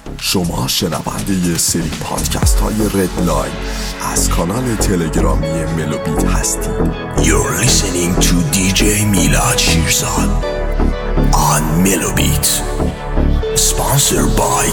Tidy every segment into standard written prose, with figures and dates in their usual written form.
شما شنونده یه سری پادکست های ردلاین از کانال تلگرامی ملوبیت هستید. You're listening to DJ میلاد شیرزاد on Melobit, sponsored by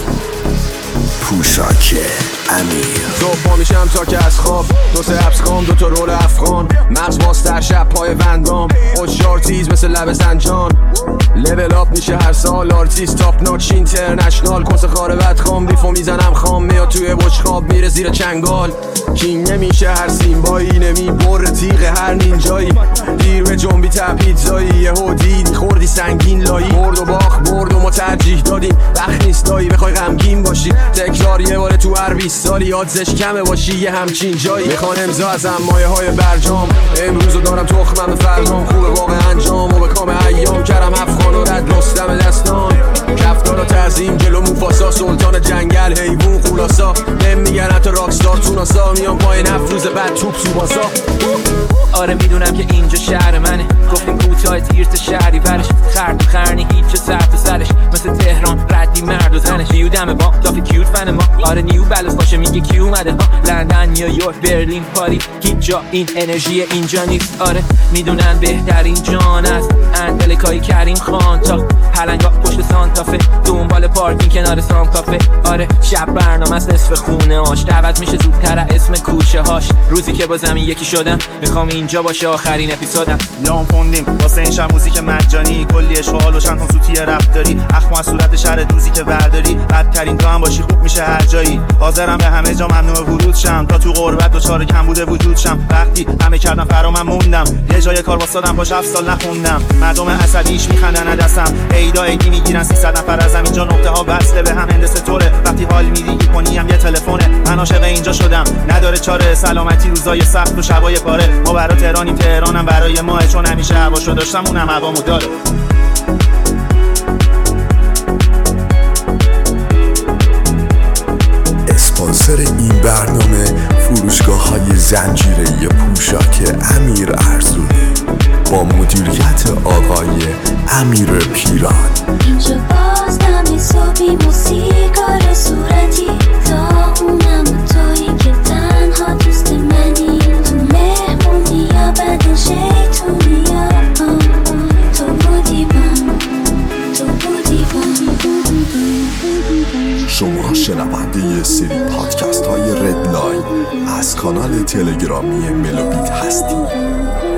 پوشاک امیر. صبح میشم تا که از خواب 2 حبس خام 2 رول افغان، مغز باز در شب پای وندام، هوشیار تیز مثل لب زنجان، لول آپ میشه هر سال، آرتیست تاپ ناچ اینترنشنال، کس خاره بدخام ریفو میزنم خام، میاد توی بشخاب میره زیر چنگال، کینگ نمیشه هر سیمبایی، نمیبره تیغ هر نینجایی، دیر به جنبی تپیتزایی، یهو دیدی خوردی سنگین لایی، برد و باخ برد و ما ترجیح دادیم، وقت نیست دایی بخوای غمگین باشی، تکرار یه باره تو هر 20 سالی آدزش کمه باشی یه همچین جایی، میخوان امضا ازم مایه های برجام، امروزو دارم تخمم به فرهام، خوبه واقع انجام و به کام ایام، کرم افغان و رد لستم دستان، کفتار و تعظیم جلو موفاسا، سلطان جنگل حیوون خلاصا، نمیگن حتی راکستار توناسا، میام پایین 7 روز بعد توپ سوباسا. آره میدونم که اینجا شهر منه، گفتیم کوتاه تیر تا شهری برش، خرد و خرنی هیچ سر تو سرش، مثل تهران ردی مرد و زنش، بیو دم با دافی کیوت فن ما، آره نیو بلوز باشه میگه کی اومده ها، لندن نیویورک برلین پاری، هیچ جا این انرژی اینجا نیست، آره میدونن بهترین جان است اندلکای کریم خان، تا پلنگا پشت سانتافه، دنبال پارکینگ کنار سام کافه، آره شب برنامه است نصف خونه هاش، دعوت میشه زودتر اسم کوچه هاش، روزی که با زمین یکی شدم میخوام اینجا باشه آخرین اپیزودم، لام خوندیم واسه این شب موزیک مجانی، کلی اشغال و چند تا سوتی رپ داری، اخم از صورت شهر دوزی که برداری، بدترین تو هم باشی خوب میشه هر جایی، حاضرم به همه جا ممنوع ورود شم، تا تو غربت دچار کم بوده وجود شم، وقتی همه کردم فرا من موندم، یه جای کار واسادم باش 7 سال نخوندم، مردم عصبیش میخندن ندستم، ایدا ایدی میگیرن 300 نفر از اینجا، نقطه ها بسته به هم هندسه طوره، وقتی حال میدی کنی هم یه تلفونه، من عاشق اینجا شدم نداره چاره، سلامتی روزای سخت و شبای پاره، ما برای تهرانیم تهرانم برای ماه، چون همیشه هواشو داشتم اونم هوامو داره. اسپانسر این برنامه فروشگاه‌های زنجیره‌ای پوشاک امیر ارزونی با مدیریت آقای امیر پیران. اینجا باز نمی صبحی موسیقار صورتی، تا اونم تویی که تنها دوست منی، تو مهمونی یا بدن شیطونی یا تو بودی من، تو بودی من. شما شنونده یه سری پادکست های ردلاین از کانال تلگرامی ملوبیت هستید.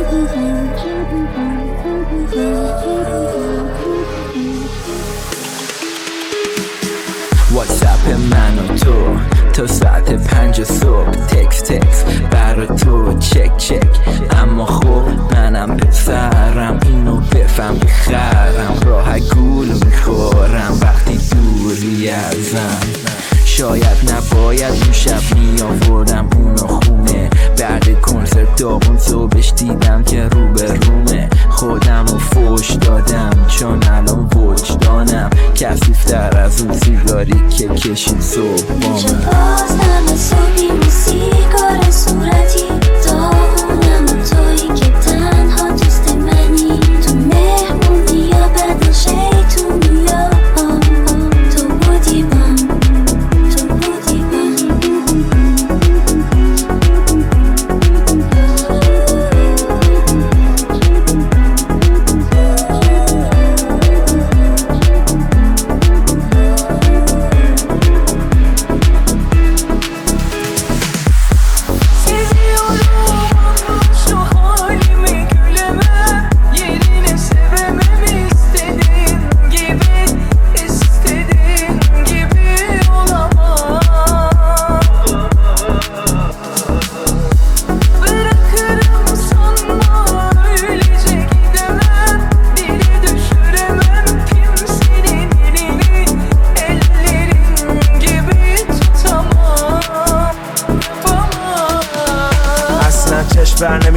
واتساپ من و تو تا ساعت 5 صبح، تکس برا تو چک، اما خب منم پسرم اینو بفهم بخرم، راه گول میخورم وقتی دوری ازم، شاید نباید اون شب میآوردم اونو خونه، بعد کنسرت داغون صبحش دیدم که رو به رومه، خودم رو فوش دادم چون الان وجدانم کثیف‌تر از اون سیگاری که کشید صبح با اینجا من. باز نمی صبحی موسیقار صورتی، تا اونم تویی که تنها دوست منی، تو مهمونی یا بدن شیطونی یا تو بودی من، تو بودی من. Baby,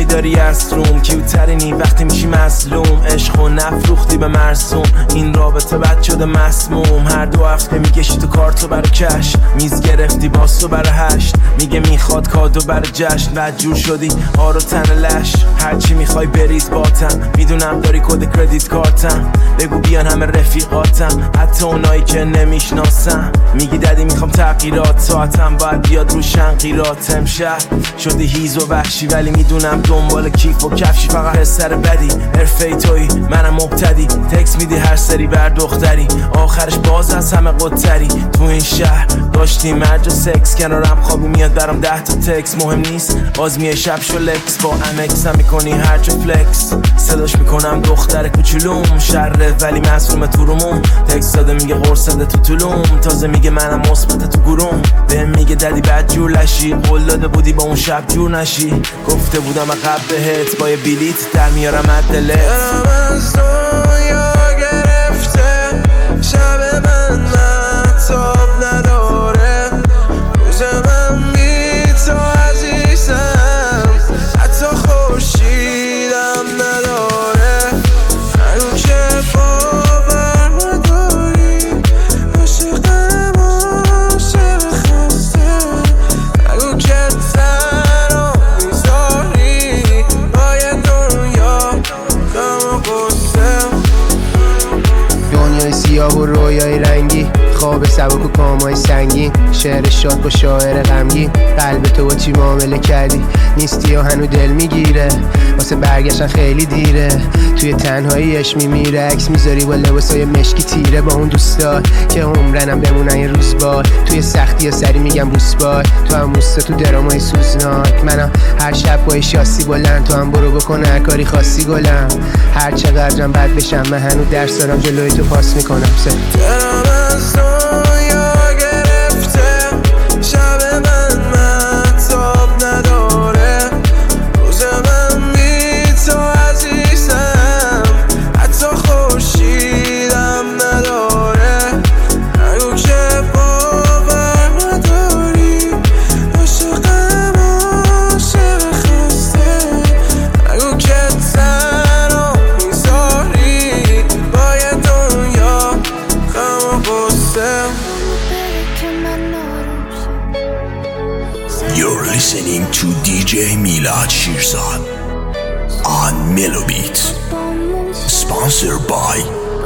داری از روم کیوترینی وقتی میشی مظلوم، عشق و نفروختی به مرسوم، این رابطه بد شده مسموم. هر 2 هفته میکشی تو کارتو برای کش، میز گرفتی باستو برای 8، میگه میخواد کادو برای جشن. بد جور شدی آرو تن لش، هرچی میخوای بریز باتم، میدونم داری کد کردیت کارتم، بگو بیان همه رفیقاتم حتی اونایی که نمیشناسم. میگی ددی میخوام تغییرات، ساعتم باید بیاد رو شنقیرات. امشب شدی هیز و وحشی ولی میدونم دنبال کیف و کفشی، فقط سر بدی حرفه توی منم مبتدی، تکس میدی هر سری بر دختری، آخرش باز از همه قدتری. تو این شهر داشتیم مرج و سکس، کنارم خوابی میاد برام 10 تا تکس، مهم نیست باز میای شب شلکس، با امکس هم میکنی هرچه فلکس، صداش میکنم دختر کوچولوم، شره ولی مصروم تو رومون، تکس داده میگه قرصده تو طولوم، تازه میگه منم مثبت تو گروم، بهم میگه ددی بد جور لشی، قول داده بودی با اون شب جور نشی، گفته بودم عقب بهت با یه بلیت در میارم عدلت. از دنیا گرفته شب من مطاب نداره، روز من بی تو عزیزم حتی خورشیدم نداره، هنو که باور نداری عاشقم عاشق خسته، هنو که تنها میذاری پای دنیا غم و غصه. دنیای سیاه و رویای رنگی، خواب سبک و کامای سنگین، شعر شاد با شاعر غمگین، قلب تو با چی معامله کردی نیستی و هنو دل میگیره، واسه برگشتن خیلی دیره، توی تنهاییش میمیره، عکس میذاری با لباسای مشکی تیره، با اون دوستا که عمرنم بمونن یه روز بار، توی سختی یا سری میگم بوسبار، تو هم موستا تو درامای سوزناک، منم هر شب با شاسی بلند، تو هم برو بکن هر کاری خاصی گلم، هر چقدرم بد بشم من هنو درس دارم جلوی تو پاس میکنم. دلم از دنیا گرفته شب من مطاب نداره، روز من بی تو عزیزم حتی خورشیدم نداره، نگو که باور نداری عاشقم عاشق خسته، نگو که تنها میذاری با یه دنیا غم و غصه. You're listening to DJ Milad Shirzad on Melobeat, sponsored by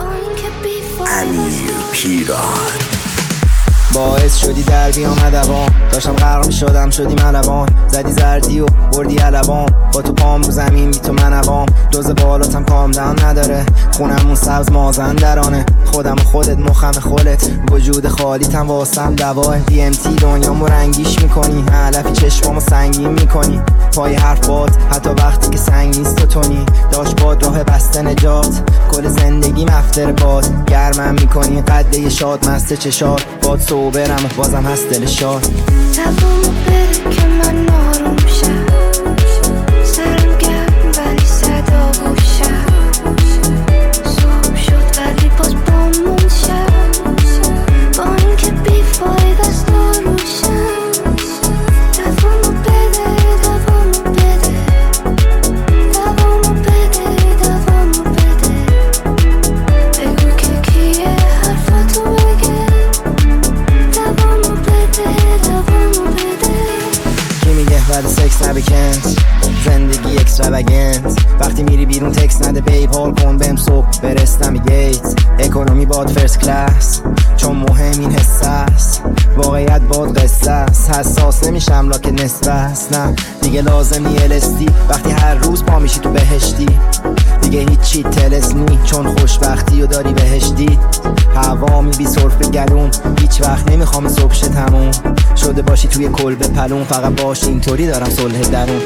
Amir Pirad. باعث شدی در بیام ادبام، داشتم غرق میشدم شدی ملبان، زدی زردی و بردی علبام، با تو پام رو زمین بی تو منقام، دوز بالاتم کام دم نداره، خونمون سبز مازندرانه، خودم و خودت مخم خودت، وجود خالیتم واسم دواه، DMT دنیامو رنگیش میکنی، علفی چشمامو سنگین میکنی، پای حرف باد حتی وقتی که سنگ نیست تو تونی، داشت باد راه بسته نجات، کل زندگی مفتر باد، گرمم میکنی قده شاد مست چشات، باد صوبرم بازم هست دل شاد. تبامو بره که من آروم شم، سرم گرم ولی صدا گوشم، صبح شد ولی باز بامون شم، با اینکه بیفاید از داروشم، تبامو بده دوامو بده، دوامو بده دوامو بده، بگو که کیه حرفاتو بگه، دوامو بده دوامو بده. کی میگه بعد سکس نبکنز زندگی اکستراوگنز، وقتی میری بیرون تکس نده بیب هال کن بهم صبح برستم گیت، اکونومی باد فرست کلاس چون مهم این حس است، واقعیت باد قصه است، حساس نمیشم لاکه نصفه است، نه دیگه لازم نی LSD وقتی هر روز پا میشی تو بهشتی، دیگه هیچی تلسنی چون خوشبختی و داری بهشتی، هوامی بی سرف گلوم هیچ وقت نمیخوام صبح شه تموم شده باشی توی کلبه پلون، فقط باش اینطوری دارم صلح درون.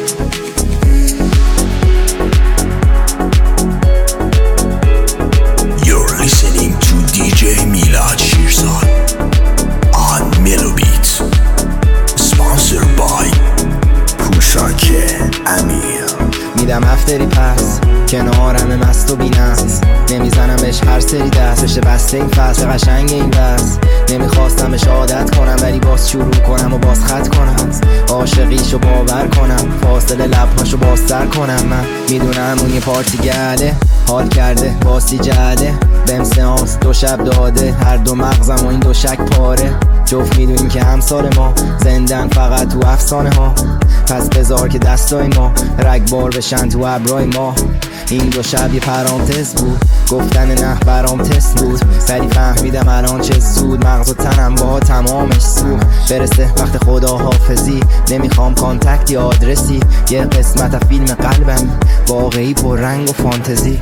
You're listening to DJ Milad Shirzad on Melobeat, sponsored by Pushake Amir. میدم افتری پس کنارم مست و بینست، نمیزنم بهش هر سری دست بشه بسته این فصل قشنگ این بس، نمیخواستم بهش عادت کنم ولی باز شروع کنم و باز خط کنم، عاشقیشو باور کنم، فاصله لبهاشو بازتر کنم. من میدونم اون یه پارتی گله، حال کرده باسی جده، بهم سیانس 2 شب داده، هر 2 مغزم و این 2 شک پاره. جفت میدونیم که همسال ما زندن فقط تو افسانه ها، پس بذار که دستای ما رگبار بشن تو ابرای ما. این 2 شب یه پرانتز بود، گفتن نه برام تست بود، سری فهمیدم الان چه زود، مغز و تنم با تمامش سو برسه وقت خدا حافظی. نمیخوام کانتکت یا آدرسی، یه قسمت از فیلم قلبم واقعی پر رنگ و فانتزی.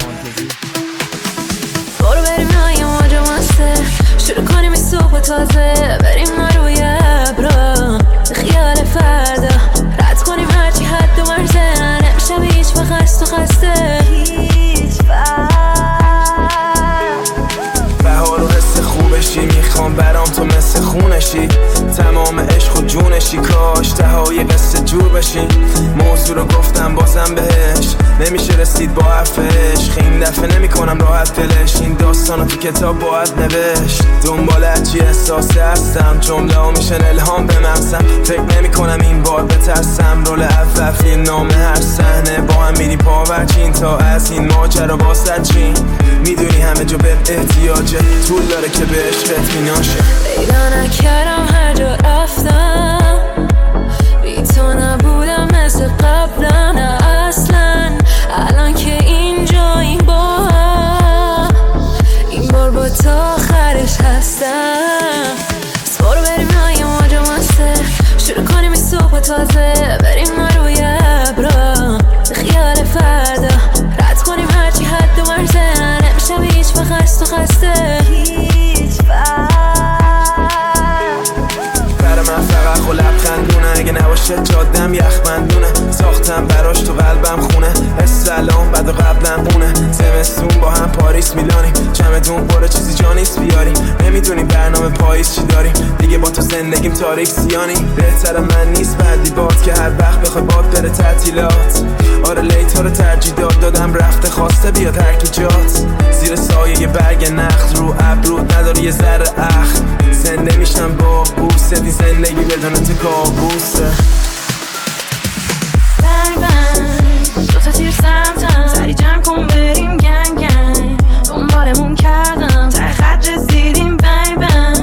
برو بریم نای موج مسته، شروع کنیم این صبح تازه، بریم ما روی ابرا خیال فردا، رد کنیم هرچی حد و مرزه، نمیشه هیچ وقت خست و خسته هیچ وقت. بهار و حس خوبشی، میخوام برام تو مثل خونشی، تمام عشق و جونشی، کاش تهای قصه جور بشی. موضوع رو گفتم بازم بهش، نمیشه رسید با حرف عشق، این دفعه نمی کنم راحت دلش، این داستانو تو کتاب باید نوشت. دنبال هرچی احساسی هستم، جمله ها میشن الهام به مغزم، فکر نمی کنم این بار بترسم، رول اول فیلم نامه هر صحنه با هم میری پاورچین، تا از این ماجرا واسه چین، میدونی همه جا بهت احتیاجه، طول داره که به عشقت میناشه. پیدا نکردم هر جا رفتم، بی تو نبودم مثل قبلا، نه اصلا الان که اینجا این بار با تو آخرش هستم. برو بریم نای موج مسته، شروع کنیم این صبح تازه، بریم ما روی ابرا خیال فردا، رد کنیم هرچی حد و مرزه، نمیشه هیچ وقت خست و خسته هیچ وقت. برای من فقط خو لبخندونه، اگه نباشه جادم یخبندونه، ساختم براش تو قلبم خونه، حس الان بعد و قبلم مونه، زمستون با هم پاریس میلانیم، چمدون پر چیزی جا نیست بیاریم، نمیدونیم برنامه پاییز چی داریم، دیگه با تو زندگیم تاریک سیانی، بهتر من نیست بعدی باد که هر وقت بخوای باد بره تعطیلات. آره لیت ها رو ترجیح دادم، رفته خواسته بیاد هر کی جات، زیر سایه یه برگ نخل، رو ابرود نداره یه ذره اخ، زنده میشم با بوسه، دی زندگی بدون تو کابوسه. بنگ بنگ 2 تا تیر سمتم، سری جمع کن بریم گنگ گنگ، دنبالمون کردم ته خط رسیدیم. بنگ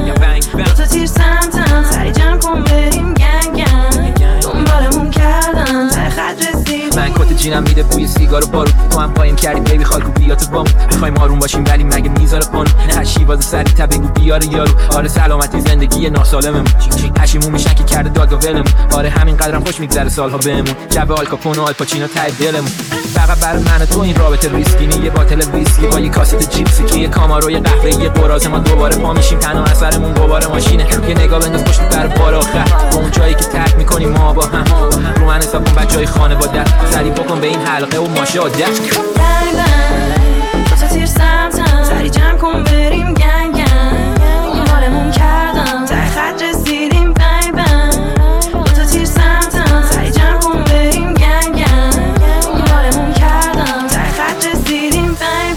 بنگ 2 تا تیر سمتم، سری جمع کن بریم گنگ گنگ، دنبالمون کردم ته خط رسیدیم. من کت جینم میده بوی سیگار و بارون، تو هم قایم کردی بیبی خالکو بیا تو بامون، میخوایم آروم باشیم ولی مگه میذاره قانون، نه شیواز سری تا بگو بیاره یارو، آره سلامتی زندگی ناسالممون، پشیمون میشن که کرده داد و ولمون، آره همین قدرم خوش میگذره سالها بهمون، شب آلکاپون و آلپاچینو ته دلمون، فقط برای من و تو این رابطه ریسکی، یه باتل ویسکی با یه کاست چیپسی که یه کامارو یه قهوه یه قراز، ما دوباره پا میشیم تنها اثرمون دوباره ماشینه، یه نگاه بنداز پشت در بار آخر، با اون جایی که ترک میکنیم ما با هم، رو من حساب کن بچهای خانواده، سری بکن به این حلقه و ماشاءالله. بنگ بنگ 2 تا تیر سمتم، سری جمع کن بریم گنگ گنگ، دنبالمون کردم ته خط رسیدیم. بنگ بنگ 2 تا تیر سمتم، سری جمع کن بریم گنگ گنگ، دنبالمون کردم ته خط رسیدیم. بنگ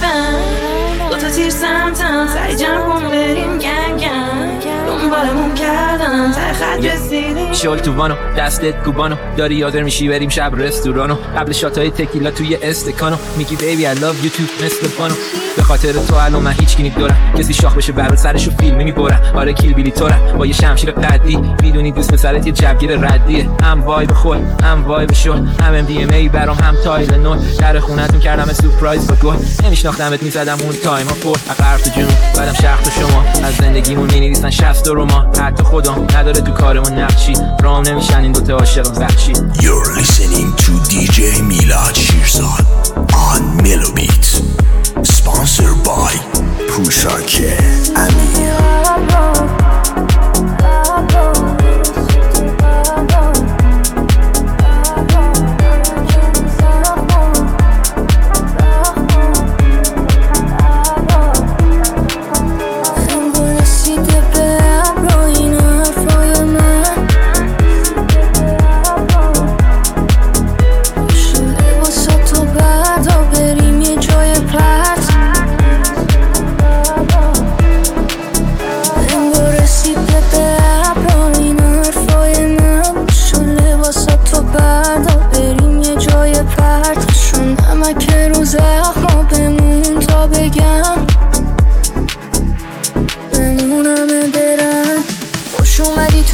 بنگ 2 تا تیر سمتم، سری جمع کن بریم گنگ گنگ، دنبالمون کردم ته خط رسیدیم. شل تو وانو دستت کوبانو، داری یادر میشی بریم شب رستورانو، قبل شاتای تکیلا توی استکانو، میگی بیبی I love you too مثل فانو، به خاطر تو الان من هیچ کی دارم، کسی شاخ بشه برات سرشو فیلمی میبرم، آره کیل بیلی تورم با یه شمشیر قدی، میدونی دوست پسرت یه جوگیر ردیه، هم وایب خود هم وایب شل، هم MDMA برام هم تایل نول، در خونتون کردم سورپرایز با گل، نمیشناختمت میزدم اون تایم ها پر، غرب تو جنوب بعدم شرق تو شما، از زندگیمون مینویسن 60 رمان، حتی خودم نداره تو کارمون نقشی، رام نمیشن این دوتا عاشق وحشی. You're listening to DJ Milad Shirzad on Melo Beats, sponsored by Pusha K Amir. انگار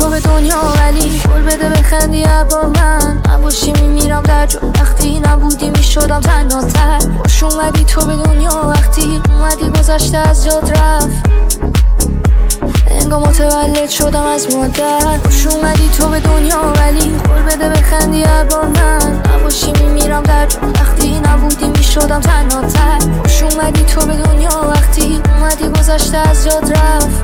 تو به دنیا ولی قول بده بخندی با من نباشی میمیرم در جا وقتی نبودی میشدم تنهاتر خوش اومدی تو به دنیا وقتی اومدی گذشته از جاد رفت انگار متولد شدم از مادر خوش اومدی تو به دنیا ولی قول بده بخندی با من نباشی میمیرم در جا وقتی نبودی میشدم تنهاتر خوش اومدی تو به دنیا وقتی اومدی گذشته از جاد رفت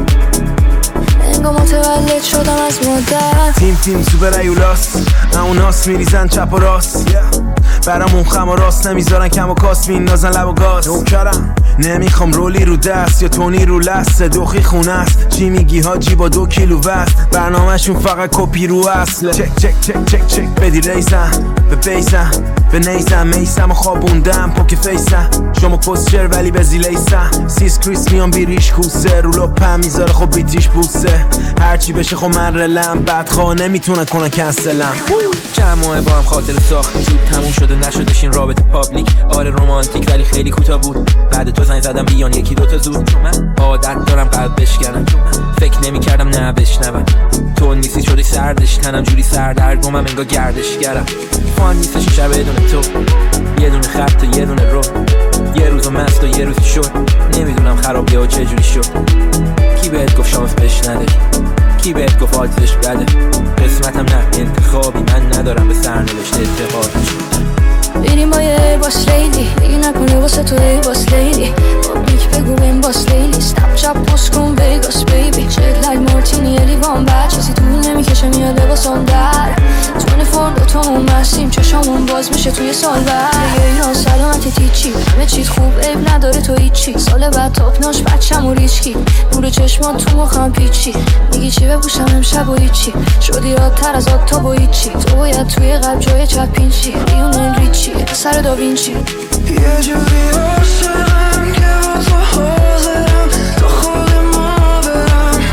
انگار متولد شدم از مادر تیم تو برایولاس اوناس میریزن چپ و راست برامون خم و راست نمیذارن کم و کاس میندازن لب و گاز نوکرم نمیخوام رولی رو دست یا تونی رو لست دوخی خونه است چی میگی حاجی با 2 کیلو وست برنامهشون فقط کپی رو اصله چک بدی ریزم به بیزم به نیزم میسم و خوابوندم پوک فیسم شما پوستر ولی به زیلیسم سیس کریس میان بیریش کوسه رو لپم میذاره خب بیتیش بوسه هرچی بشه خب من رلم بدخواه نمیتونن کنن کنسلم جمعه با هم خاطر ساختیم زود تموم شده نشدش این رابطه پابلیک آره رومانتیک ولی خیلی کوتاه بود بعد تو زنگ زدم بیان 1-2 تا زود چون من عادت دارم قلب بشکنم فکر نمی‌کردم نه بشنوم تو نیستی شده سردش تنم جوری سردرگمم انگار گردشگرم فان نیستش شب بدون تو یه دونه خط و یه دونه رو یه روز مست و یه روزی شد نمیدونم خرابیه و چه جوری شد کی بهت گفت شانس بهش نداری کی بهت گفت آتیزش بده قسمتم نه انتخابی من ندارم به سرنوشت اعتقاد بریم با یه باس لیدی دیگه نکنه واسه تو ای باس لیدی پابلیک بگو بیم باس لیدی ستپ چپ پست کن ویگاس بیبی چک لایک مارتینی یه لیوان بعد چیزی طول نمیکشه میاد لباسم در 24 دوتامون مستیم چشامون باز میشه توی سال بعد دیگه اینا سلامتی تیچی همه چیت خوب عیب نداره تو هیچی سال بعد تاپناش بچم و ریچکی نور چشمات تو مخم پیچی میگی چی بپوشم امشب و هیچی شدی یادتر از آتا با هیچی تو باید توی قلب جای چپینچی لیونل ریچی سر داوینچی یه جوری عاشقم که با تو حاضرم تا خود ما برم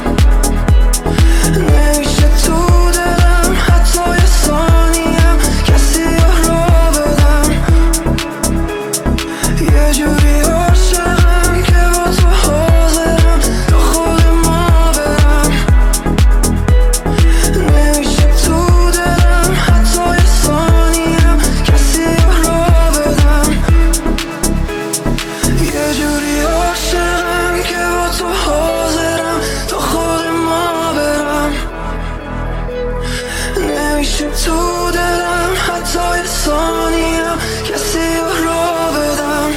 نمیشه تو دلم حتی یه ثانیم کسی را بدم یه جوری عاشقم که با تو حاضرم تا خود ما برم نمیشه تو دلم حتی یه ثانیم کسی را بدم یه جوری عاشقم که با تو حاضرم تا خود ما برم نمیشه تو دلم حتی یه ثانیم کسی را بدم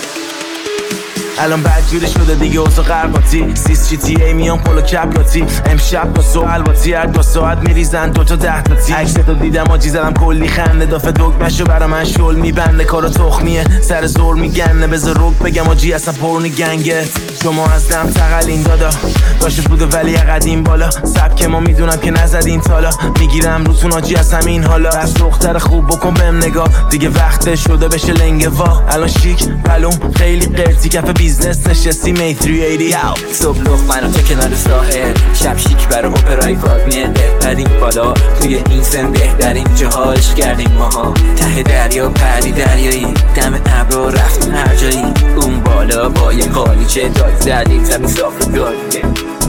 الان بدجوری شده دیگه اوضاع قرقاتی سیس چی تی ای میان پلو کپلاتی امشب با سوال باتی هر 2 ساعت میریزن 2 تا 10 تا تی عکستو دیدم آجی زدم کلی خنده دافه دگمشو برا من شل میبنده کارو تخمیه سر زور میگنه بذار روک بگم آجی اصلا پرنی گنگه شما از دم تقلین دادا داشت بوده ولی قدیم بالا سبک ما میدونم که نزدین تالا میگیرم روتون آجی از همین حالا از دختر خوب بکن بهم نگاه دیگه وقت شده بشه لنگه وا الان شیک پلوم خیلی قرتی کف بیزنس نشستی می 380 صبح لخ منو تو کنار ساحل شب شیک برا اپرای واگنر بهترین بالا توی این سن بهترین جاهاش کردیم ماها ته دریا پری دریایی دم ابرو رفتیم هر جایی اون بالا با یه قالیچه داد زدیم زمین صاف رو دادیم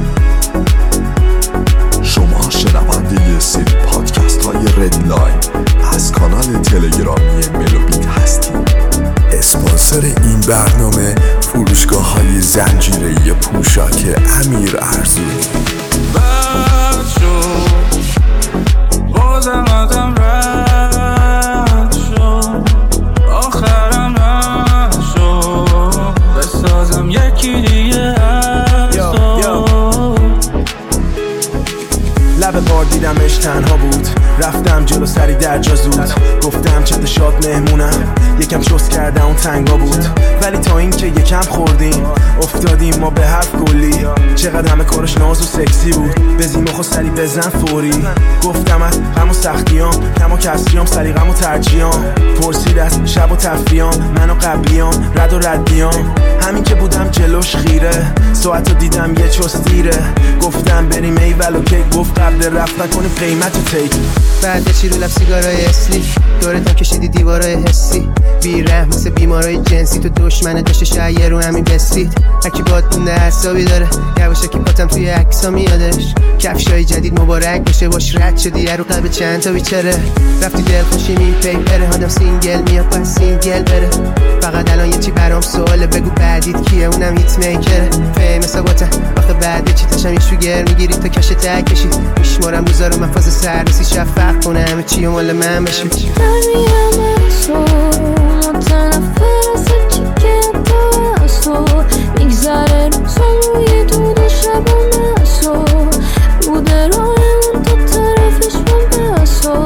شما شنونده یه سری پادکست های ردلاین از کانال تلگرامی ملوبیت هستید. اسپانسر این برنامه فروشگاه های زنجیره پوشاک امیر ارزونی. بد شد بازم آدم رد شد آخرم نشد بسازم یکی دیگه از تو لب بار دیدمش تنها بود رفتم جلو سری در جا زود گفتم چه شاد مهمونم یکم شست کردم اون تنگا بود ولی تا این که یکم خوردیم افتادیم ما به حرف کلی چقدر همه کارش ناز و سکسی بود بزیم و سری بزن فوری گفتم از غم و سختیام کم و کسریام سلیقم و ترجیام پرسید از شب و تفریام من و قبلیام رد و ردیام همین که بودم جلوش خیره ساعتو دیدم یه چوست دیره، گفتم بریم ایول و کیک، گفت قبل رفت نکنیم قیمت تیک. بعد چی رو لب سیگارای اسلی دورتم کشیدی دیوارای حسی، بیرحم مثل بیمارای جنسی، تو دشمنه داشته شایر رو همین بستید. هرکی باد بونده حسابی داره، یواشکی پاتم توی عکسا میادش، کفشای جدید مبارک باشه باش رد شدی رو قلب چند تا بیچاره، رفتی دل خوشیم این پیپره، آدم سینگل میاد پس سینگل بره، فقط الان یه چی برام سواله، بگو بعدیت کیه اونم هیت میکره، فیمس آباتم آخه بعد چی تاشم یه شوگر میگیری تا کش تک کشید، میشمارم روزا رو من فاز سررسی شفق کنه همه چی و مال من بشه. متنفر از چی که تو از تو میگذره روزم روی دود و شب و مسو، بوده راهمون تا طرفش من بسو،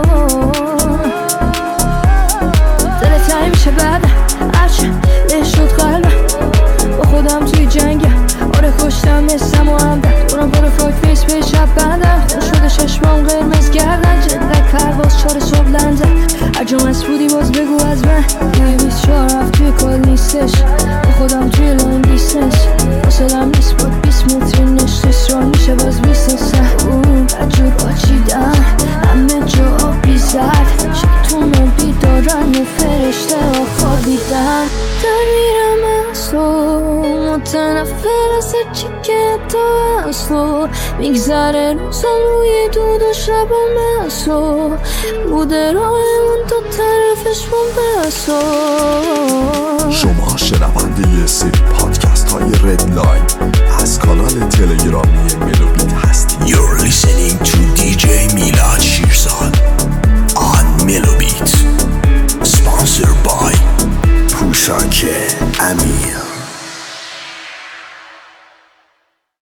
دل تایی میشه بعدم هرچه بهش شد قلبم، با خودم توی جنگم آره کشتم نستم و همدم، دورم برو فاک فیس به شب بندم، خوش شده چشمام قرمز گردن، جدرک پرواز 4 صبح لندن، هر جا مسئولی باز بگو از من، یه 24 رفت توی کال نیستش، با خودم توی لاین بیسنس، حاصلم نیست با 20 متری نشتش را میشه باز بیسنسه، بدجور آچیدم همه جا بیزد، شکتونو بیدارن و فرشته ها خوابیدن، در میرم از تو متنفر از چی که تو از تو میگذره روزم روی دود و شب و مسو، بوده راهمون تا طرفش من بسو. شما شنونده یه سری پادکست های ردلاین از کانال